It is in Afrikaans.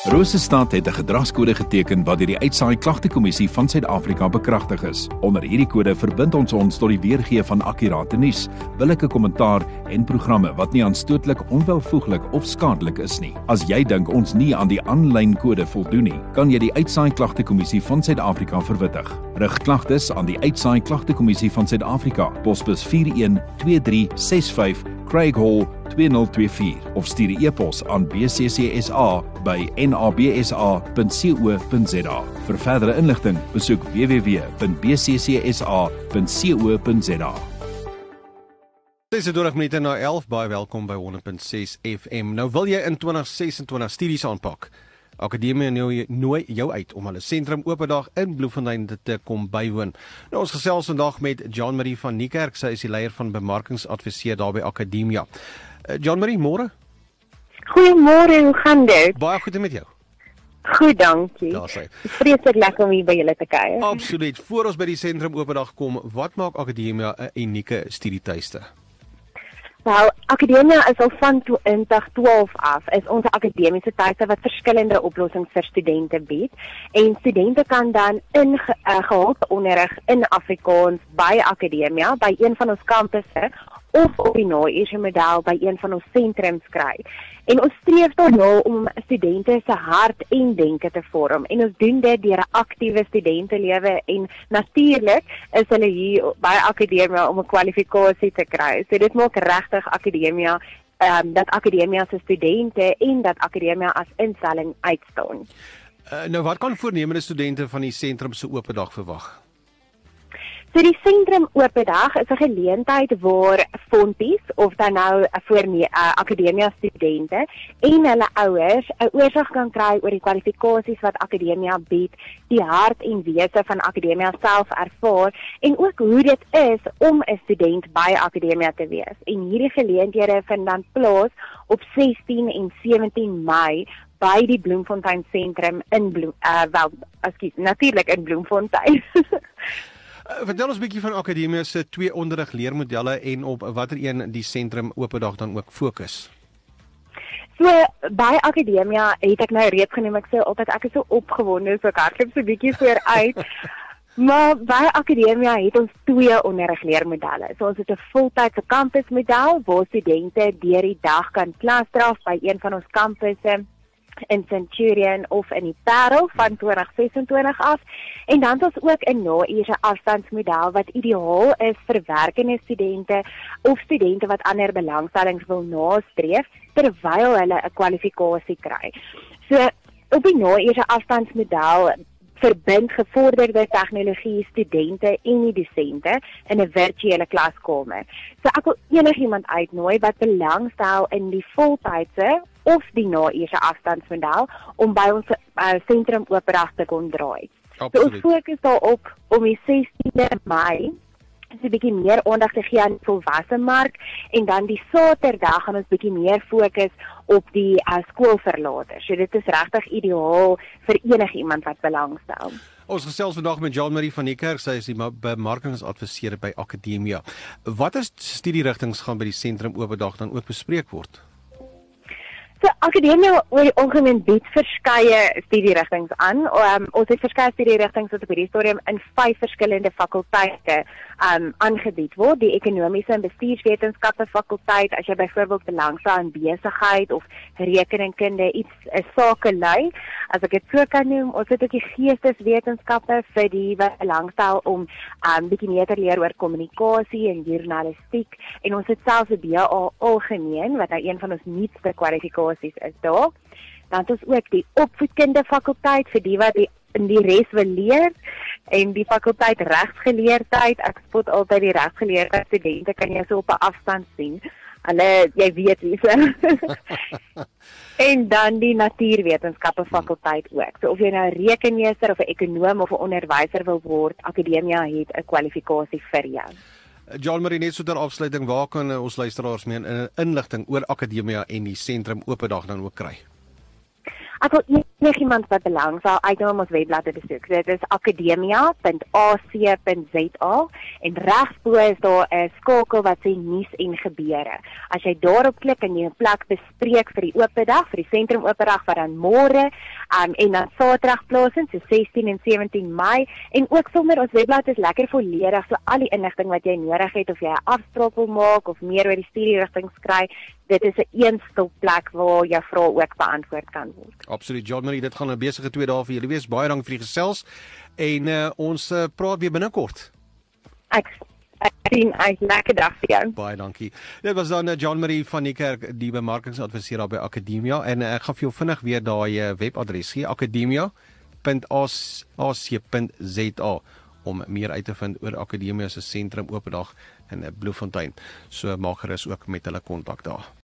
Rosestad het 'n gedragskode geteken wat deur die Uitsaai Klagtekommissie van Suid-Afrika bekragtig is. Onder hierdie kode verbind ons tot die weergee van akkurate nuus, billike kommentaar en programme wat nie aanstootlik, onwelvoeglik of skadelik is nie. As jy dink ons nie aan die aanlyn kode voldoen nie, kan jy die Uitsaai Klagtekommissie van Suid-Afrika verwittig. Rig klagtes aan die Uitsaai Klagtekommissie van Suid-Afrika, posbus 412365 Craig Hall 2024 of stuur 'n e-pos aan bccsa@nabsa.co.za. Vir verdere inligting, besoek www.bccsa.co.za. 26 minute na 11, baie welkom by 100.6 FM. Nou wil jy in 2026 studies aanpak. Akademia nooi jou uit om hulle sentrum opendag in Bloemfontein te kom bywoon. Nou ons gesels vandag met Jean-Marie van Niekerk, sy is die leier van bemarkingsadviseur daar by Akademia. Jean-Marie, môre? Goeiemôre, hoe gaan dit? Baie goed en met jou? Goed, dankie. Daar sê. Vreeslik lekker om hier by julle te kuier. Absoluut. Voor ons by die sentrum opendag kom, wat maak Akademia 'n unieke studietuiste? Nou, Akademia is al van 2012 af, is ons akademiese tuiste wat verskillende oplossings vir studente bied. En studente kan dan in gehalte onderrig in Afrikaans by Akademia, by een van ons kampusse, of op die nou-eerste model by een van ons sentrums kry. En ons streef daarna om studente se hart en denke te vorm. En ons doen dit deur 'n aktiewe studentelewe en natuurlik is hulle hier by Akademia om 'n kwalifikasie te kry. So dit maak regtig Akademia dat Akademia se studente en dat Akademia as instelling uitstaan. Nou wat kan voornemende studente van die sentrum se oop dag verwag? So die sentrum opendag is 'n geleentheid waar fonties of dan nou voor Akademia studente en hulle ouers 'n oorsig kan kry oor die kwalifikasies wat Akademia bied, die hart en wese van Akademia self ervaar en ook hoe dit is om 'n student by Akademia te wees. En hierdie geleenthede vind dan plaas op 16 en 17 Mei by die Bloemfontein sentrum in natuurlik in Bloemfontein. Vertel ons 'n bietjie van Akademia se 2 onderrigleermodelle en op watter een die sentrum opendag dan ook fokus. So by Akademia het ek nou reeds genoem, ek sê altyd ek is so opgewonde, so ek hardloop so 'n bietjie vooruit. Maar by Akademia het ons 2 onderrigleermodelle. So ons het 'n voltydse kampusmodel waar studente deur die dag kan klasdraf by een van ons kampusse in Centurion of in die Parel van 2026 af. En dan het ons ook 'n na-uurse afstandsmodel wat ideaal is vir werkende studente of studente wat ander belangstellings wil nastreef terwyl hulle 'n kwalifikasie kry. So op die na-uurse afstandsmodel verbind gevorderde tegnologie studente en die dosente in 'n virtuele klaskamer. So ek wil enigiemand uitnooi wat belangstel in die voltydse of die na-uurse afstandsmodel om by ons sentrum oopdag te kom draai. So ons fokus daarop om die 16de Mei 'n bietjie meer aandag te gee aan die volwasse mark en dan die Saterdag gaan ons bietjie meer fokus op die skoolverlaters. So dit is regtig ideaal vir enigiemand wat belangstel. Ons gesels vandag met Jean-Marie van Niekerk, sy is die bemarkingsadviseur by Akademia. Watter studierigtings gaan by die sentrum opendag dan ook bespreek word? So Akademia oor die algemeen bied verskeie studierigtings aan. Ons het verskeie studierigtings wat op hierdie stadium in 5 verskillende fakulteite aangebied word. Die ekonomiese en bestuurswetenskappe fakulteit, as jy byvoorbeeld belangstel aan besigheid of rekeningkunde, iets 'n sakelei, as ek dit so kan noem. Ons het ook die geesteswetenskappe vir die wat belangstel om bietjie meer te leer oor kommunikasie en journalistiek. En ons het selfs 'n BA algemeen wat nou een van ons nuutste kwalifikasies is daar. Dan het ons ook die opvoedkunde fakulteit vir die wat die res wil leer en die fakulteit regsgeleerdheid. Ek spot altyd die regsgeleerdheid studente kan jy so op 'n afstand sien. Jy weet wie se. En dan die natuurwetenskappe fakulteit ook. So of jy nou 'n rekenmeester of 'n ekonoom of 'n onderwyser wil word, Akademia het 'n kwalifikasie vir jou. Jean-Marie, net so ter afsluiting, waar kan ons luisteraars meer inligting oor Akademia en die sentrum opendag dan ook kry? Ek wil Iemand wat belang sal uitkom om ons webblad te besoek. Dit is akademia.ac.za en regsbo is daar 'n skakel wat sê nuus en gebeure. As jy daarop klik en jy 'n plek bespreek vir die oop dag, vir die sentrum oop dag wat dan môre en dan Saterdag plaasvind, so 16 en 17 Mei en ook sommer ons webblad is lekker volledig, so al die inligting wat jy nodig het of jy 'n afspraak wil maak of meer oor die studierigtinge kry, dit is 'n eenstopplek waar jou vrae ook beantwoord kan word. Absoluut, John Marie, dit gaan 'n besige 2 dae vir julle wees. Baie dankie vir die gesels en ons praat weer binnekort. Ek sien uit, lekker dag vir jou. Baie dankie. Dit was dan John Marie van die Kerk, die bemarkingsadviseur daar by Akademia en ek gaan vir jou vinnig weer daai webadres gee, akademia.ac.za om meer uit te vind oor Akademia se sentrum oop dag in Bloemfontein. So maak gerus ook met hulle kontak daar.